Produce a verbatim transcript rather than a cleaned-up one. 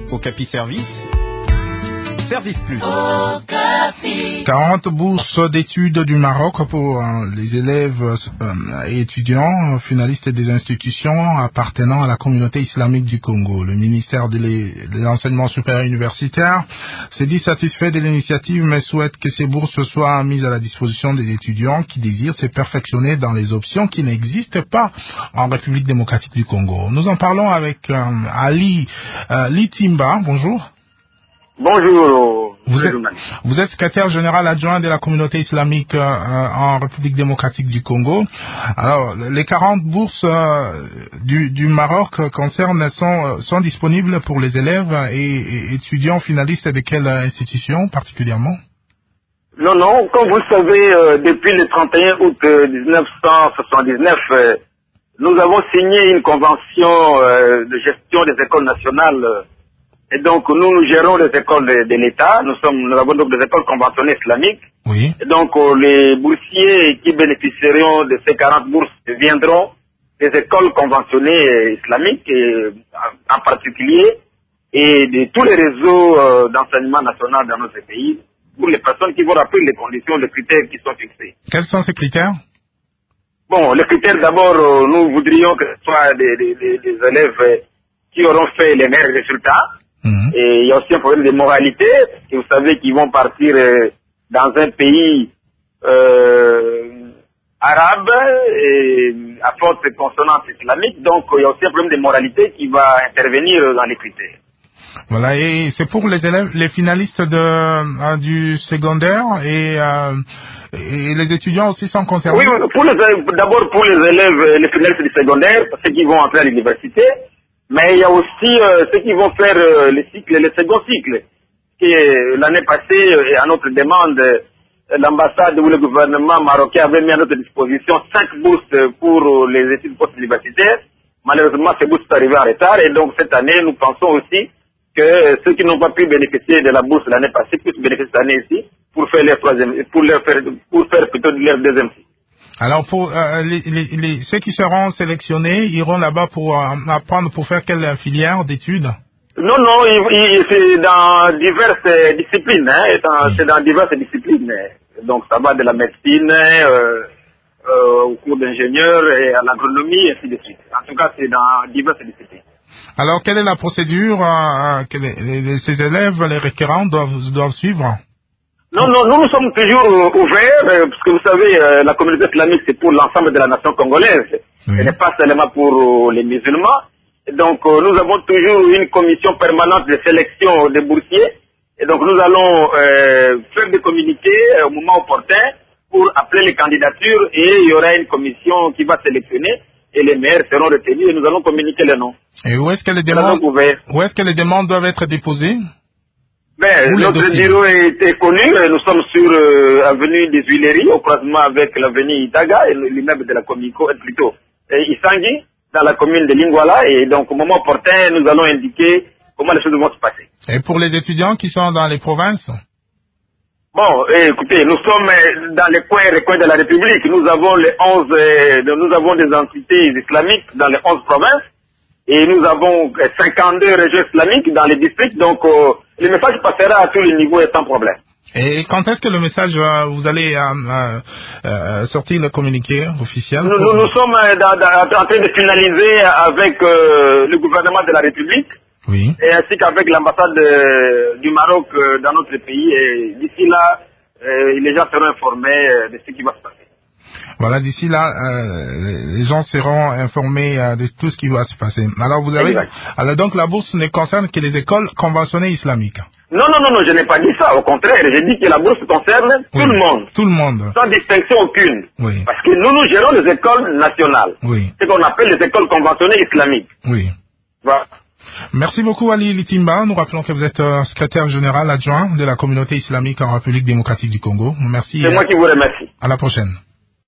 Okapi Service, Service Plus. quarante bourses d'études du Maroc pour euh, les élèves euh, et étudiants finalistes des institutions appartenant à la communauté islamique du Congo. Le ministère de l'enseignement supérieur universitaire s'est dit satisfait de l'initiative, mais souhaite que ces bourses soient mises à la disposition des étudiants qui désirent se perfectionner dans les options qui n'existent pas en République démocratique du Congo. Nous en parlons avec euh, Ali euh, Litimba. Bonjour. Bonjour. Vous êtes, vous êtes secrétaire général adjoint de la communauté islamique euh, en République démocratique du Congo. Alors, les quarante bourses euh, du, du Maroc concernent sont, sont disponibles pour les élèves et, et étudiants finalistes de quelle institution particulièrement? Non, non, comme vous le savez, euh, depuis le trente et un août euh, mille neuf cent soixante-dix-neuf, euh, nous avons signé une convention euh, de gestion des écoles nationales. Euh, Et donc, nous, nous gérons les écoles de, de l'État. Nous sommes, nous avons donc des écoles conventionnées islamiques. Oui. Et donc, euh, les boursiers qui bénéficieront de ces quarante bourses viendront des écoles conventionnées euh, islamiques, et, en, en particulier, et de tous les réseaux euh, d'enseignement national dans notre pays, pour les personnes qui vont remplir les conditions, les critères qui sont fixés. Quels sont ces critères? Bon, les critères, d'abord, euh, nous voudrions que ce soit des, des, des, des élèves euh, qui auront fait les meilleurs résultats. Mmh. Et il y a aussi un problème de moralité, parce que vous savez qu'ils vont partir euh, dans un pays euh, arabe et à forte consonance islamique, donc il y a aussi un problème de moralité qui va intervenir dans les critères. Voilà, et c'est pour les élèves, les finalistes de, euh, du secondaire et, euh, et les étudiants aussi sont concernés. Oui, pour les, d'abord pour les élèves, les finalistes du secondaire, ceux qui vont entrer à l'université. Mais il y a aussi euh, ceux qui vont faire euh, le cycle, le second cycle. Qui euh, l'année passée, euh, à notre demande, euh, l'ambassade ou le gouvernement marocain avait mis à notre disposition cinq bourses pour euh, les études post-universitaires. Malheureusement, ces bourses sont arrivées en retard et donc cette année, nous pensons aussi que euh, ceux qui n'ont pas pu bénéficier de la bourse l'année passée puissent bénéficier cette année ici pour faire leur troisième, pour leur faire, pour faire plutôt leur deuxième cycle. Alors, pour euh, les, les, les, ceux qui seront sélectionnés iront là-bas pour euh, apprendre pour faire quelle filière d'études? Non, non, il, il, c'est dans diverses disciplines. Hein, dans, c'est dans diverses disciplines. Donc, ça va de la médecine euh, euh, au cours d'ingénieur et à l'agronomie, et ainsi de suite. En tout cas, c'est dans diverses disciplines. Alors, quelle est la procédure euh, que les, les, ces élèves, les requérants, doivent, doivent suivre? Non, non, nous, nous sommes toujours euh, ouverts, euh, parce que vous savez, euh, la communauté islamique, c'est pour l'ensemble de la nation congolaise. Oui. Elle n'est pas seulement pour euh, les musulmans. Et donc, euh, nous avons toujours une commission permanente de sélection des boursiers. Et donc, nous allons euh, faire des communiqués euh, au moment opportun pour appeler les candidatures et il y aura une commission qui va sélectionner et les meilleurs seront retenus et nous allons communiquer les noms. Et où est-ce que les demandes, où est-ce que les demandes doivent être déposées? Ben, notre bureau est connu, nous sommes sur euh, avenue des Huileries, au croisement avec l'avenue Itaga et l'immeuble de la Comico, plutôt et Isangi, dans la commune de Lingwala, et donc au moment opportun, nous allons indiquer comment les choses vont se passer. Et pour les étudiants qui sont dans les provinces? Bon, écoutez, nous sommes dans les coins et les coins de la République, nous avons les onze, euh, nous avons des entités islamiques dans les onze provinces, et nous avons cinquante-deux régions islamiques dans les districts, donc euh, le message passera à tous les niveaux et sans problème. Et quand est-ce que le message, euh, vous allez euh, euh, sortir le communiqué officiel? Nous, nous, nous sommes dans, dans, en train de finaliser avec euh, le gouvernement de la République, oui, et ainsi qu'avec l'ambassade euh, du Maroc euh, dans notre pays. Et d'ici là, euh, les gens seront informés euh, de ce qui va se passer. Voilà, d'ici là, euh, les gens seront informés euh, de tout ce qui va se passer. Alors, vous avez, exact. Alors donc la bourse ne concerne que les écoles conventionnées islamiques. Non, non, non, non, je n'ai pas dit ça. Au contraire, j'ai dit que la bourse concerne oui, tout le monde. Tout le monde. Sans distinction aucune. Oui. Parce que nous, nous gérons les écoles nationales. Oui. Ce qu'on appelle les écoles conventionnées islamiques. Oui. Voilà. Merci beaucoup Ali Litimba. Nous rappelons que vous êtes euh, secrétaire général adjoint de la communauté islamique en République démocratique du Congo. Merci. C'est moi qui vous remercie. À la prochaine.